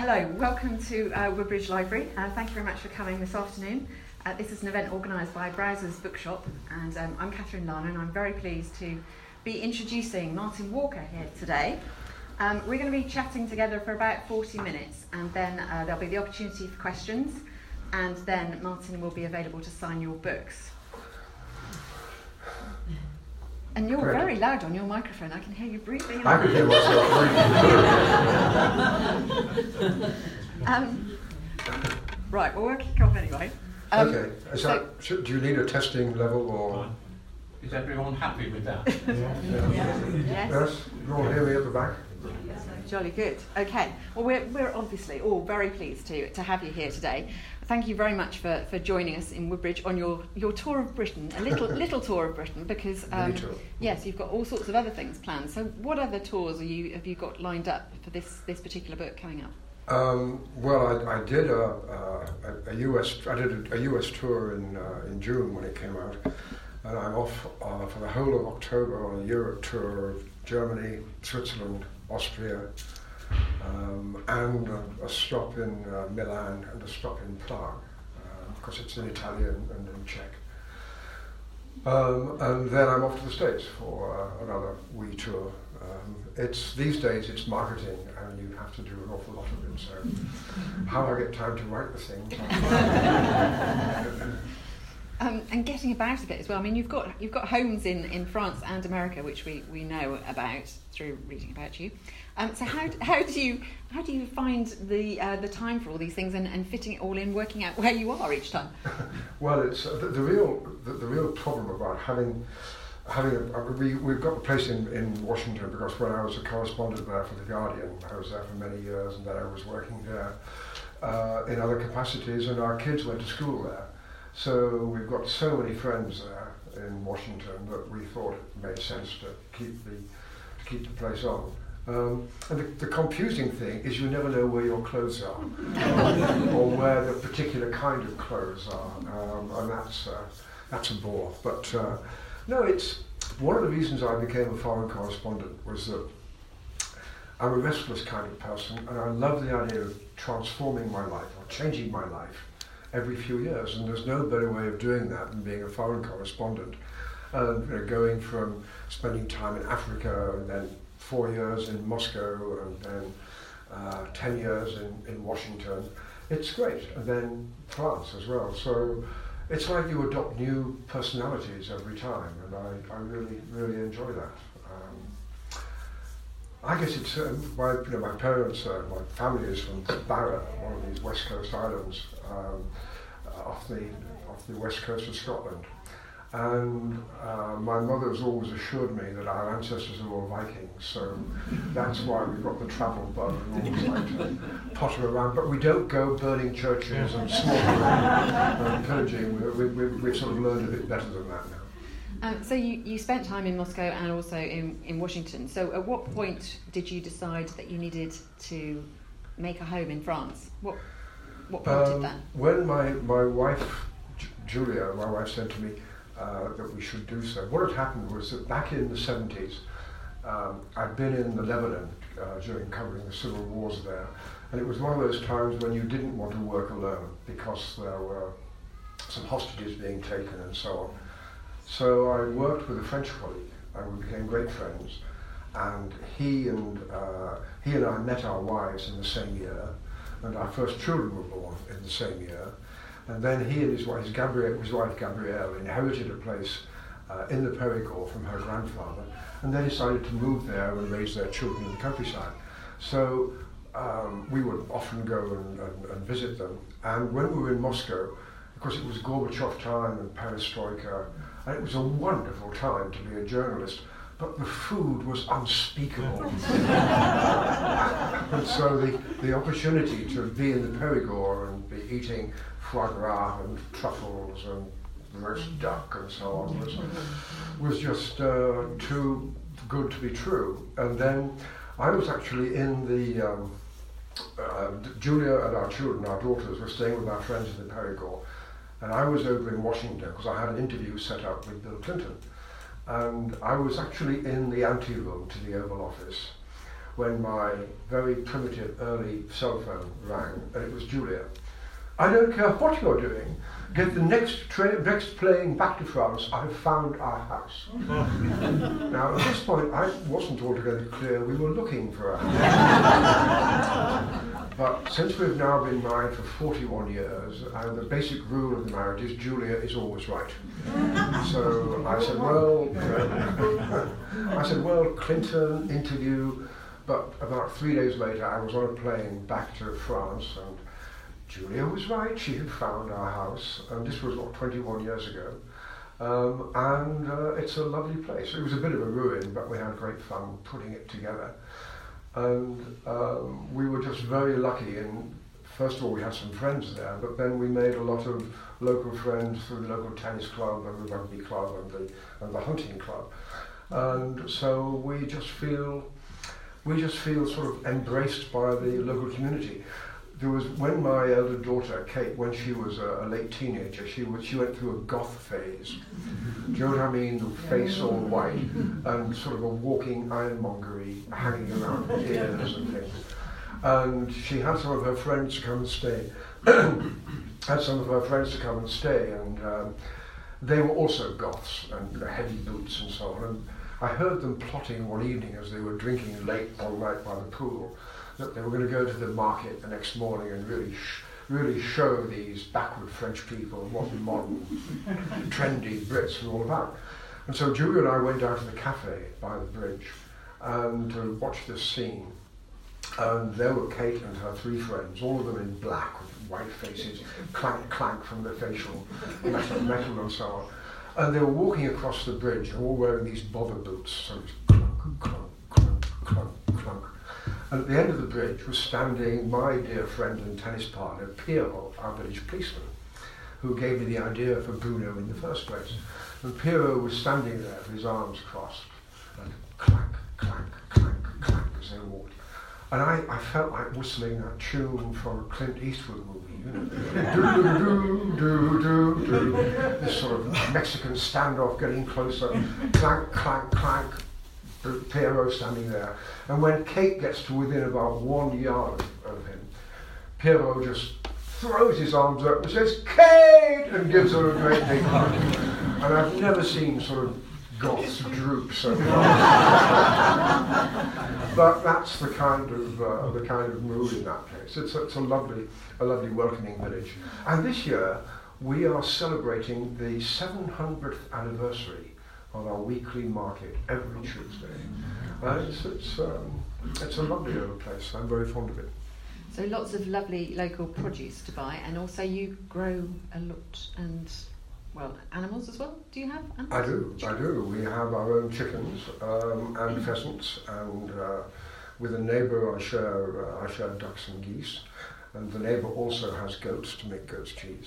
Hello, welcome to Woodbridge Library. Thank you very much for coming this afternoon. This is an event organised by Browsers Bookshop, and I'm Catherine Lana, and I'm very pleased to be introducing Martin Walker here today. We're going to be chatting together for about 40 minutes, and then there'll be the opportunity for questions, and then Martin will be available to sign your books. And you're very loud on your microphone. I can hear you breathing. I can hear myself breathing. Right, well, we'll kick off anyway. Okay. Do you need a testing level or? Is everyone happy with that? Yes. You all hear me at the back? Jolly good. Okay. Well, we're obviously all very pleased to have you here today. Thank you very much for joining us in Woodbridge on your tour of Britain, a little tour of Britain, because yes, you've got all sorts of other things planned. So, what other tours have you got lined up for this particular book coming up? Well, I did a US tour in June when it came out, and I'm off for the whole of October on a Europe tour of Germany, Switzerland, Austria, and a stop in Milan and a stop in Prague, because it's in Italian and in Czech. And then I'm off to the States for another wee tour. These days it's marketing, and you have to do an awful lot of it. So how I get time to write the thing? And getting about a bit as well. I mean, you've got homes in France and America, which we know about through reading about you. So how do you find the time for all these things and fitting it all in, working out where you are each time? Well, it's the real problem about having we've got a place in Washington, because when I was a correspondent there for The Guardian, I was there for many years, and then I was working there in other capacities, and our kids went to school there. So we've got so many friends there in Washington that we thought it made sense to keep the place on. And the confusing thing is you never know where your clothes are, or where the particular kind of clothes are, and that's a bore. But no, it's one of the reasons I became a foreign correspondent was that I'm a restless kind of person, and I love the idea of transforming my life or changing my life every few years, and there's no better way of doing that than being a foreign correspondent. Going from spending time in Africa, and then 4 years in Moscow, and then 10 years in Washington. It's great, and then France as well. So it's like you adopt new personalities every time, and I really enjoy that. I guess it's my parents, my family is from Barra, one of these West Coast islands off the west coast of Scotland, and my mother's always assured me that our ancestors are all Vikings, so that's why we've got the travel bug and always like to potter around, but we don't go burning churches and slaughtering and pillaging. We've sort of learned a bit better than that now. So you spent time in Moscow and also in Washington. So at what point did you decide that you needed to make a home in France? What prompted that? When my wife, Julia, said to me that we should do so, what had happened was that back in the 70s, I'd been in the Lebanon during covering the civil wars there, and it was one of those times when you didn't want to work alone because there were some hostages being taken and so on. So I worked with a French colleague, and we became great friends. And he and I met our wives in the same year, and our first children were born in the same year. And then he and his wife Gabrielle inherited a place in the Périgord from her grandfather, and they decided to move there and raise their children in the countryside. So we would often go and visit them. And when we were in Moscow, because it was Gorbachev time and Perestroika, and it was a wonderful time to be a journalist, but the food was unspeakable. And so the opportunity to be in the Périgord and be eating foie gras and truffles and roast duck and so on was just too good to be true. And then I was actually in the Julia and our children, our daughters, were staying with our friends in the Périgord, and I was over in Washington because I had an interview set up with Bill Clinton. And I was actually in the ante-room to the Oval Office when my very primitive early cell phone rang, and it was Julia. I don't care what you're doing. Get the next plane back to France. I've found our house. Now, at this point, I wasn't altogether clear we were looking for a house. But since we've now been married for 41 years, the basic rule of the marriage is Julia is always right. So I said, well, Clinton interview. But about 3 days later, I was on a plane back to France, and Julia was right. She had found our house, and this was, 21 years ago. And it's a lovely place. It was a bit of a ruin, but we had great fun putting it together. And we were just very lucky. And first of all, we had some friends there, but then we made a lot of local friends through the local tennis club and the rugby club and the hunting club. And so we just feel sort of embraced by the local community. There was, when my elder daughter, Kate, when she was a late teenager, she went through a goth phase. Do you know what I mean? The face all white and sort of a walking ironmongery hanging around her ears and things. And she had some of her friends to come and stay. And they were also goths and heavy boots and so on. And I heard them plotting one evening as they were drinking late all night by the pool, that they were going to go to the market the next morning and really show these backward French people what the modern, trendy Brits were all about. And so Julia and I went down to the cafe by the bridge and to watch this scene. And there were Kate and her 3 friends, all of them in black with white faces, clank, clank from the facial metal and so on. And they were walking across the bridge, all wearing these bother boots, so it was clunk, clunk, clunk, clunk, clunk. And at the end of the bridge was standing my dear friend and tennis partner, Piero, our village policeman, who gave me the idea for Bruno in the first place. And Piero was standing there with his arms crossed, and clank, clank, clank, clank as they walked. And I felt like whistling that tune from a Clint Eastwood movie, you know, do, this sort of Mexican standoff getting closer, clank, clank, clank, Piero standing there. And when Kate gets to within about 1 yard of him, Piero just throws his arms up and says, "Kate!" and gives her a great big hug. And I've never seen sort of goths droop so far. But that's the kind of mood in that place. It's a lovely welcoming village. And this year we are celebrating the 700th anniversary of our weekly market every Tuesday. It's a lovely little place. I'm very fond of it. So lots of lovely local produce to buy, and also you grow a lot and, well, animals as well. Do you have animals? I do. We have our own chickens and pheasants, and with a neighbour I share ducks and geese, and the neighbour also has goats to make goat's cheese,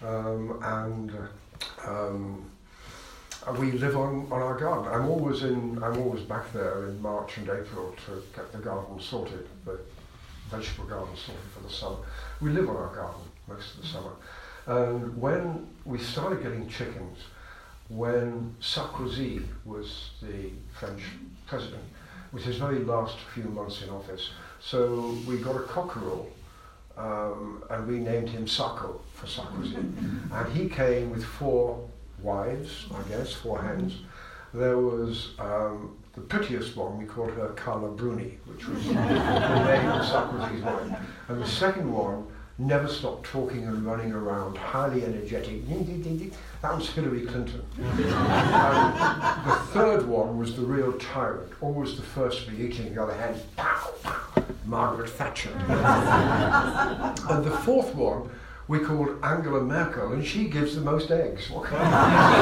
we live on our garden. I'm always back there in March and April to get the garden sorted, the vegetable garden sorted for the summer. We live on our garden most of the summer. And when we started getting chickens, when Sarkozy was the French president, it was his very last few months in office, so we got a cockerel, and we named him Sarko for Sarkozy. And he came with 4 wives, I guess, 4 hens. There was the prettiest one, we called her Carla Bruni, which was the name of Sarkozy's wife. And the second one never stopped talking and running around, highly energetic. That was Hillary Clinton. The third one was the real tyrant, always the first to be eating, the other hand, pow, pow, Margaret Thatcher. And the fourth one we called Angela Merkel, and she gives the most eggs. What kind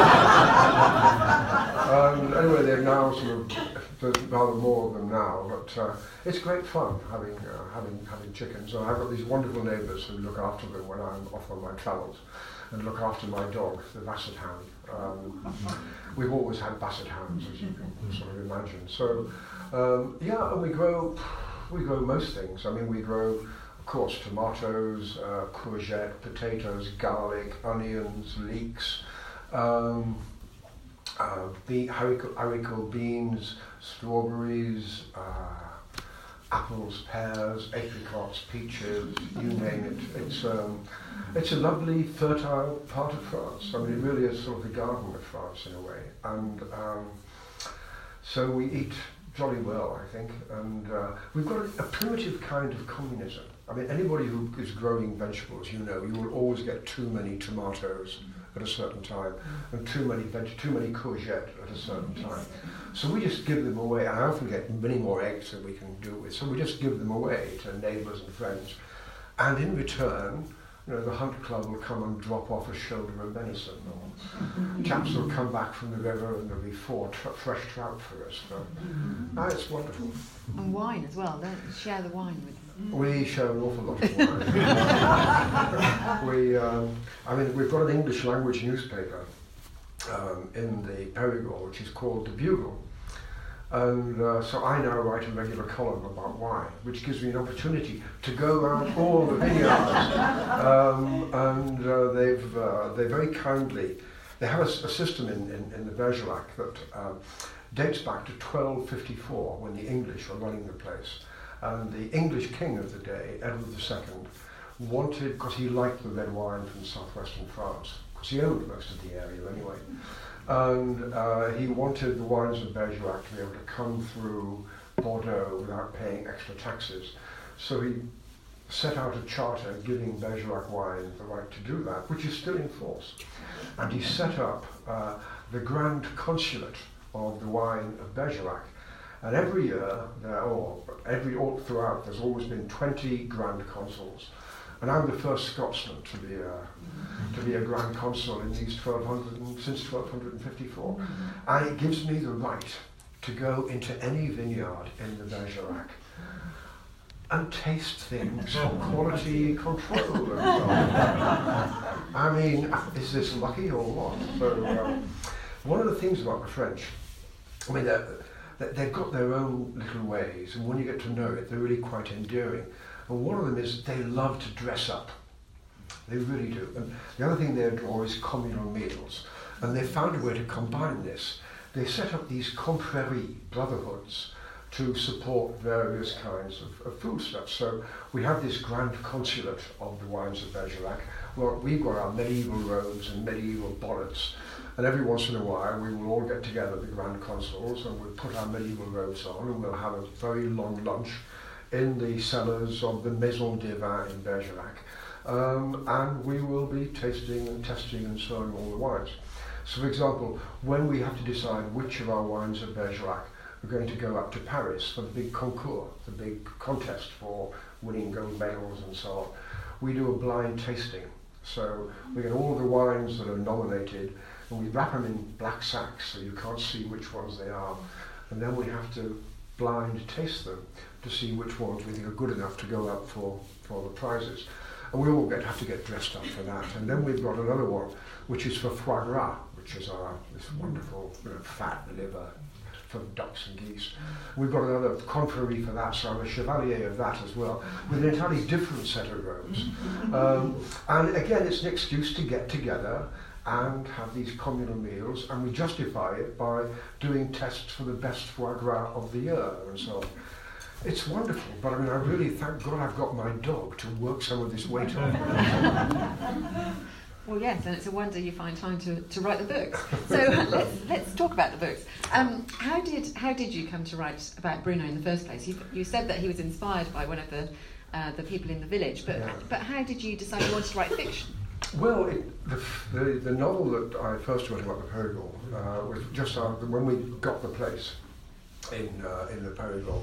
of anyway, they're now sort of, there's rather more of them now, but it's great fun having chickens. And I've got these wonderful neighbours who look after them when I'm off on my travels, and look after my dog, the Basset Hound. We've always had Basset Hounds, as you can sort of imagine. So and we grow most things. I mean, we grow, of course, tomatoes, courgette, potatoes, garlic, onions, leeks, haricot beans, strawberries, apples, pears, apricots, peaches, you name it. It's a lovely, fertile part of France. I mean, it really is sort of the garden of France in a way. And so we eat jolly well, I think. And we've got a primitive kind of communism. I mean, anybody who is growing vegetables, you know, you will always get too many tomatoes at a certain time and too many courgette at a certain time. So we just give them away. I often get many more eggs than we can do with, so we just give them away to neighbours and friends. And in return, you know, the hunt club will come and drop off a shoulder of venison, or chaps will come back from the river and there'll be four fresh trout for us. So, it's wonderful. And wine as well, don't you share the wine with them? We share an awful lot of wine. We've got an English language newspaper in the Périgord, which is called The Bugle. And so I now write a regular column about wine, which gives me an opportunity to go around all the vineyards. They very kindly, they have a system in the Bergerac that dates back to 1254, when the English were running the place. And the English king of the day, Edward II, wanted, because he liked the red wine from southwestern France, because he owned most of the area anyway, and he wanted the wines of Bergerac to be able to come through Bordeaux without paying extra taxes. So he set out a charter giving Bergerac wine the right to do that, which is still in force. And he set up the Grand Consulate of the wine of Bergerac. And every year, all throughout, there's always been 20 Grand Consuls. And I'm the first Scotsman to be a Grand Consul in these since 1254. And it gives me the right to go into any vineyard in the Bergerac and taste things for quality control and so on. I mean, is this lucky or what? So, one of the things about the French, I mean, they've got their own little ways, and when you get to know it, they're really quite endearing. And one of them is they love to dress up. They really do. And the other thing they adore is communal meals. And they found a way to combine this. They set up these confréries, brotherhoods, to support various kinds of foodstuffs. So we have this Grand Consulate of the wines of Bergerac. Well, we've got our medieval robes and medieval bonnets. And every once in a while, we will all get together, the Grand Consuls, and we'll put our medieval robes on, and we'll have a very long lunch in the cellars of the Maison des Vins in Bergerac. And we will be tasting and testing and showing all the wines. So, for example, when we have to decide which of our wines of Bergerac we're going to go up to Paris for the big concours, the big contest for winning gold medals and so on, we do a blind tasting. So we get all the wines that are nominated, and we wrap them in black sacks so you can't see which ones they are. And then we have to blind taste them to see which ones we think are good enough to go up for the prizes. And we all have to get dressed up for that. And then we've got another one, which is for foie gras, which is this wonderful fat liver from ducks and geese. We've got another confrérie for that, so I'm a chevalier of that as well, with an entirely different set of robes. And again, it's an excuse to get together and have these communal meals, and we justify it by doing tests for the best foie gras of the year and so on. It's wonderful, but I mean, I really thank God I've got my dog to work some of this weight on. Well, yes, and it's a wonder you find time to write the books. So let's talk about the books. How did you come to write about Bruno in the first place? You said that he was inspired by one of the people in the village, but how did you decide you wanted to write fiction? Well, the novel that I first wrote about the Périgord was just when we got the place in the Périgord.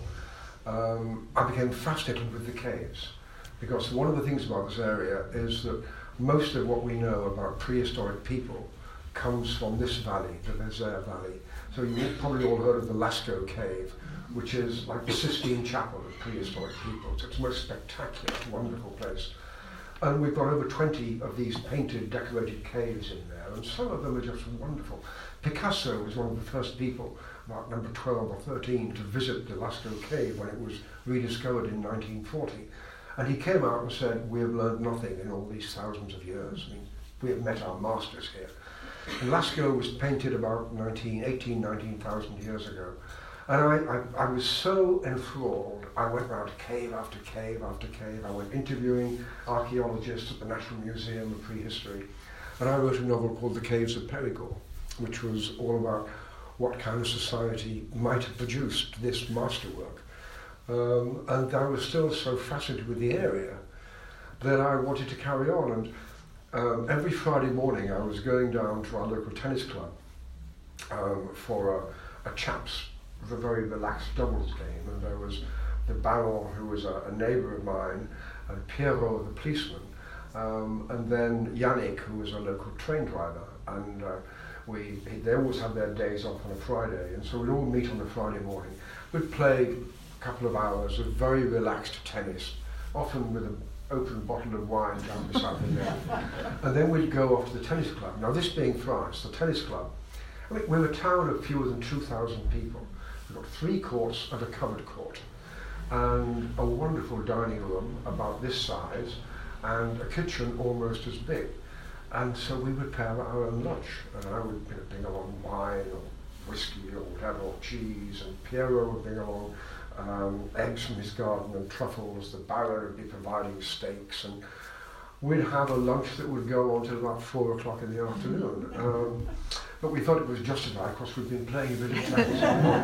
I became fascinated with the caves, because one of the things about this area is that most of what we know about prehistoric people comes from this valley, the Vézère Valley. So you've probably all heard of the Lascaux Cave, which is like the Sistine Chapel of prehistoric people. So it's the most spectacular, wonderful place. And we've got over 20 of these painted, decorated caves in there, and some of them are just wonderful. Picasso was one of the first people, about number 12 or 13, to visit the Lascaux Cave when it was rediscovered in 1940. And he came out and said, "We have learned nothing in all these thousands of years. I mean, we have met our masters here." And Lascaux was painted about 19,000 years ago. And I was so enthralled, I went round cave after cave after cave. I went interviewing archaeologists at the National Museum of Prehistory. And I wrote a novel called The Caves of Perigord, which was all about what kind of society might have produced this masterwork. And I was still so fascinated with the area that I wanted to carry on. And every Friday morning I was going down to our local tennis club for a chaps, a very relaxed doubles game. And there was the Baron, who was a neighbour of mine, and Pierrot, the policeman, and then Yannick, who was a local train driver. And they always had their days off on a Friday, and so we'd all meet on a Friday morning. We'd play a couple of hours of very relaxed tennis, often with an open bottle of wine down beside the net. And then we'd go off to the tennis club. Now, this being France, the tennis club, I mean, we're a town of fewer than 2,000 people. We've got 3 courts and a covered court, and a wonderful dining room about this size, and a kitchen almost as big. And so we would prepare our own lunch, and I would bring along wine or whiskey or whatever, or cheese, and Pierrot would bring along eggs from his garden and truffles. The Baron would be providing steaks, and we'd have a lunch that would go on till about 4 o'clock in the afternoon. But we thought it was justified because we'd been playing a bit of tennis.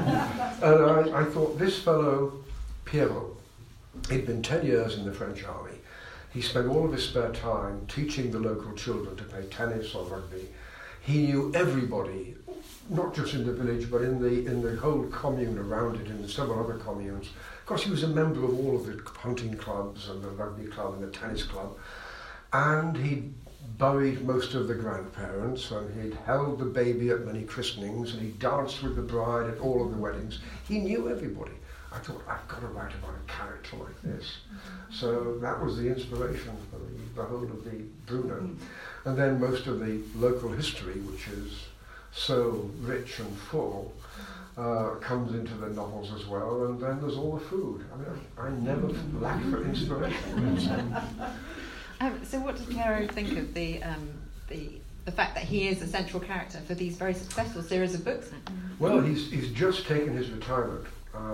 And I thought, this fellow, Pierrot, he'd been 10 years in the French army. He spent all of his spare time teaching the local children to play tennis or rugby. He knew everybody, not just in the village, but in the whole commune around it, and several other communes. Of course, he was a member of all of the hunting clubs and the rugby club and the tennis club. And he'd buried most of the grandparents, and he'd held the baby at many christenings, and he danced with the bride at all of the weddings. He knew everybody. I thought, I've got to write about a character like this. So that was the inspiration for the whole of the Bruno. And then most of the local history, which is so rich and full, comes into the novels as well. And then there's all the food. I mean, I never lack for inspiration. So what does Pierrot think of the fact that he is a central character for these very successful series of books? Well, he's just taken his retirement.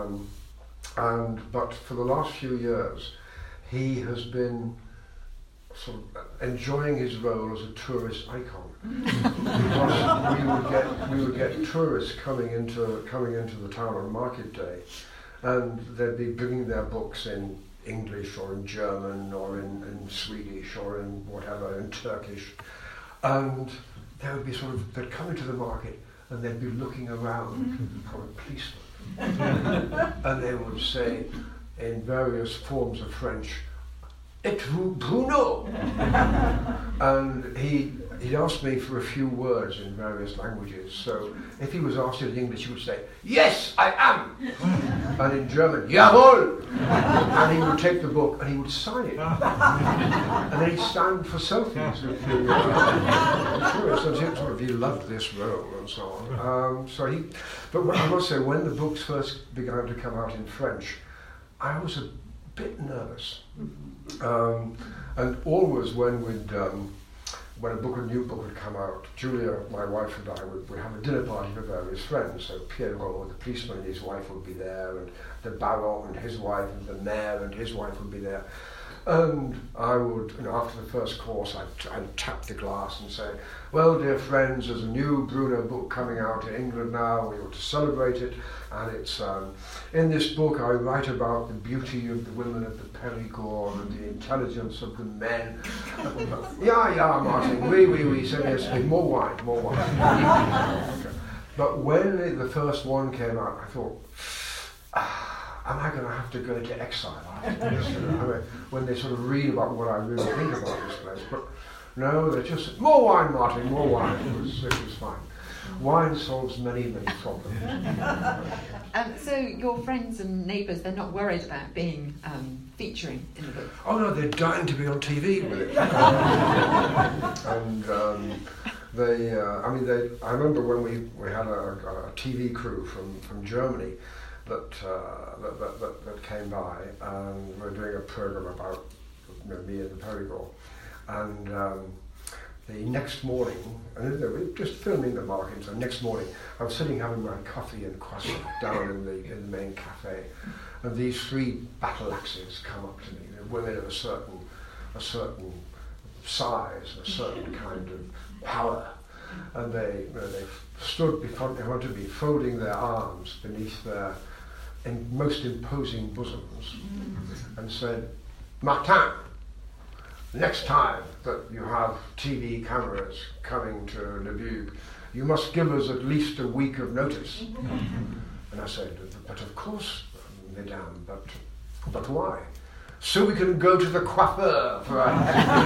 But for the last few years, he has been sort of enjoying his role as a tourist icon. Because we would get tourists coming into the town on market day, and they'd be bringing their books in English or in German or in Swedish or in whatever, in Turkish, and they'd come into the market and they'd be looking around for a policeman. And they would say in various forms of French, "Êtes-vous Bruno?" And he'd asked me for a few words in various languages. So if he was asked in English, he would say, "Yes, I am." And in German, "Jawohl." And he would take the book and he would sign it. And then he'd stand for selfies with the tourists. And he loved this role and so on. But I must say, when the books first began to come out in French, I was a bit nervous. And always when a new book would come out, Julia, my wife, and I would have a dinner party for various friends. So Pierrot, the policeman, and his wife would be there, and the Baron and his wife, and the mayor and his wife would be there. And I would, after the first course, I'd tap the glass and say, "Well, dear friends, there's a new Bruno book coming out in England now. We ought to celebrate it. And it's in this book I write about the beauty of the women of the Perigord and the intelligence of the men." Yeah, Martin. We said yes. More wine. Okay. But when the first one came out, I thought, am I going to have to go into exile after this? When they sort of read about what I really think about this place. But no, they just said, "More wine, Martin, more wine." It was fine. Wine solves many, many problems. So your friends and neighbours, they're not worried about being featuring in the book? Oh no, they're dying to be on TV with it. And I remember when we had a TV crew from Germany that came by, and we were doing a program about me and the Perigord, and the next morning, and they were just filming the market, so next morning I was sitting having my coffee and croissant down in the main cafe, and these three battle axes come up to me. They're women of a certain size, a certain kind of power, and they stood in front of me, folding their arms beneath their most imposing bosoms, and said, "Martin, next time that you have TV cameras coming to Lviv, you must give us at least a week of notice." And I said, "But of course, mesdames, but why?" "So we can go to the coiffeur for our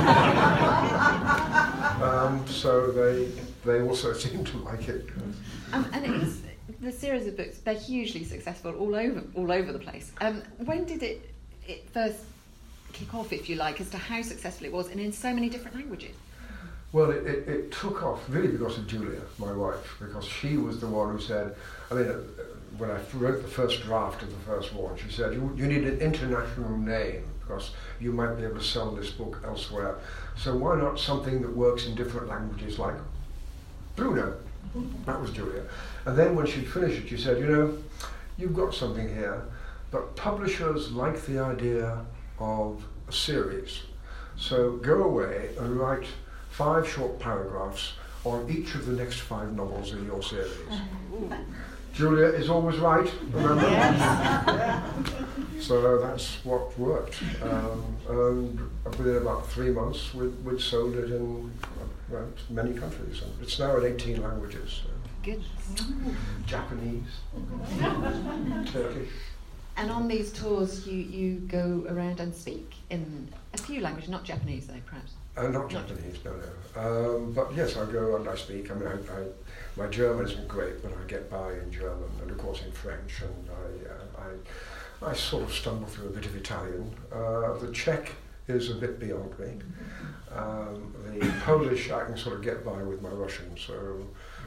hair." So they also seem to like it. And it is the series of books. They're hugely successful all over the place. When did it first kick off, if you like, as to how successful it was, and in so many different languages? Well, it took off really because of Julia, my wife, because she was the one who said, when I wrote the first draft of the first one, she said, you need an international name because you might be able to sell this book elsewhere. So why not something that works in different languages like Bruno? That was Julia. And then when she'd finished it, she said, you've got something here, but publishers like the idea of a series. So go away and write 5 short paragraphs on each of the next 5 novels in your series. Julia is always right, remember? Yes. So that's what worked. And within about 3 months, we'd sold it in many countries. And it's now in 18 languages. Goodness. Japanese, Turkish. And on these tours, you go around and speak in a few languages, not Japanese though, perhaps? Not Japanese, no. But yes, I go and I speak. My German isn't great, but I get by in German and of course in French, and I sort of stumble through a bit of Italian. The Czech is a bit beyond me. The Polish I can sort of get by with my Russian. So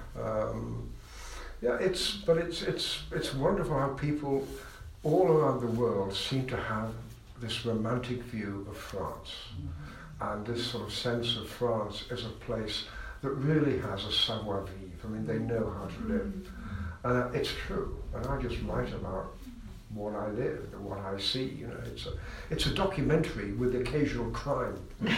it's wonderful how people all around the world seem to have this romantic view of France, and this sort of sense of France as a place that really has a savoir-vivre. They know how to live. And it's true. And I just write about what I live and what I see. It's a documentary with occasional crime.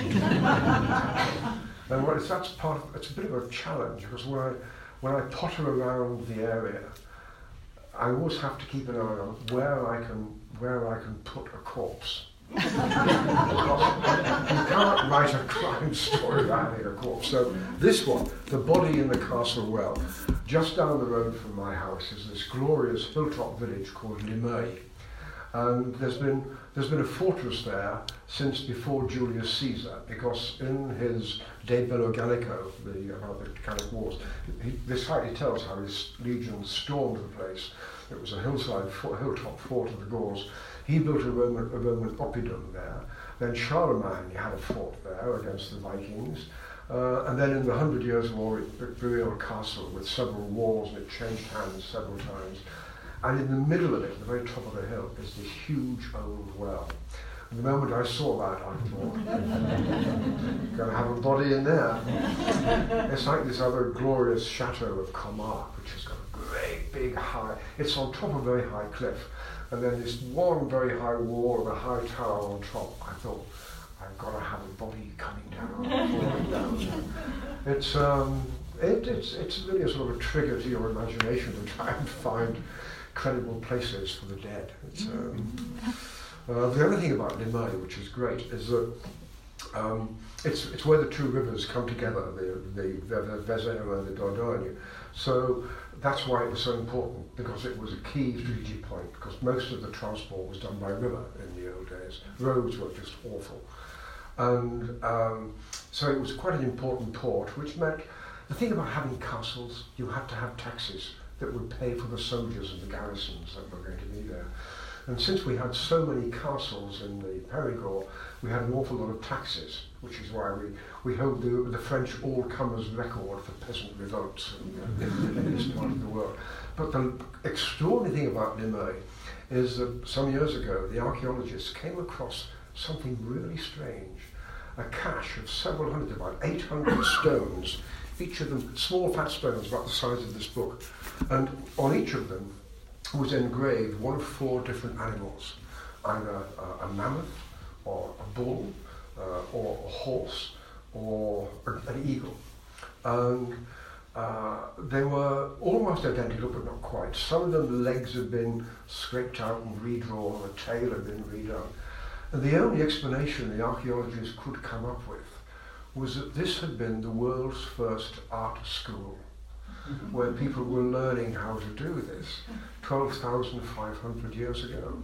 And it's a bit of a challenge, because when I potter around the area, I always have to keep an eye on where I can put a corpse. Because you can't write a crime story without having a corpse. So this one, The Body in the Castle Well, just down the road from my house is this glorious hilltop village called Limay. And there's been a fortress there since before Julius Caesar, because in his De Bello Gallico, about the Gallic Wars, this slightly tells how his legions stormed the place. It was a hilltop fort of the Gauls. He built a Roman oppidum there. Then Charlemagne had a fort there against the Vikings. And then in the 100 Years' War, it blew a castle with several walls, and it changed hands several times. And in the middle of it, at the very top of the hill, is this huge old well. And the moment I saw that, I thought, going to have a body in there. It's like this other glorious chateau of Comarque, which has got a great big high, it's on top of a very high cliff. And then this one very high wall and a high tower on top. I thought, I've got to have a body coming down, falling down. It's really a sort of a trigger to your imagination to try and find credible places for the dead. The other thing about Limay, which is great, is that it's where the 2 rivers come together, the Vézère and the Dordogne. So that's why it was so important, because it was a key strategic point, because most of the transport was done by river in the old days. Roads were just awful. And so it was quite an important port, which meant the thing about having castles, you had to have taxes that would pay for the soldiers and the garrisons that were going to be there. And since we had so many castles in the Périgord, we had an awful lot of taxes, which is why we hold the French all-comers record for peasant revolts in this part of the world. But the extraordinary thing about Limay is that some years ago, the archaeologists came across something really strange. a cache of several hundred, about 800 stones, each of them small fat stones about the size of this book. And on each of them was engraved one of 4 different animals, either a mammoth, or a bull, or a horse, or an eagle. And they were almost identical, but not quite. Some of them, the legs had been scraped out and redrawn, the tail had been redone. And the only explanation the archaeologists could come up with was that this had been the world's first art school, where people were learning how to do this 12,500 years ago.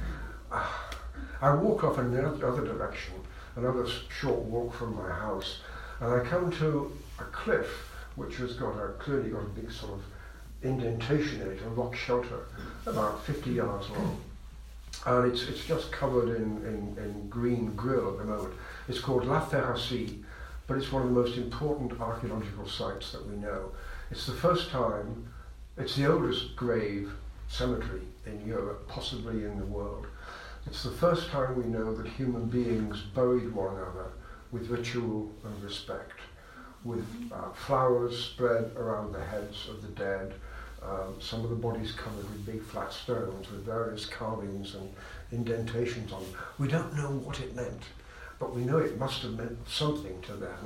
I walk off in the other direction, another short walk from my house, and I come to a cliff which has clearly got a big sort of indentation in it, a rock shelter, about 50 yards long. And it's just covered in green grill at the moment. It's called La Ferracie, but it's one of the most important archaeological sites that we know. It's the first time, it's the oldest grave cemetery in Europe, possibly in the world. It's the first time we know that human beings buried one another with ritual and respect, with flowers spread around the heads of the dead, some of the bodies covered with big flat stones with various carvings and indentations on them. We don't know what it meant, but we know it must have meant something to them.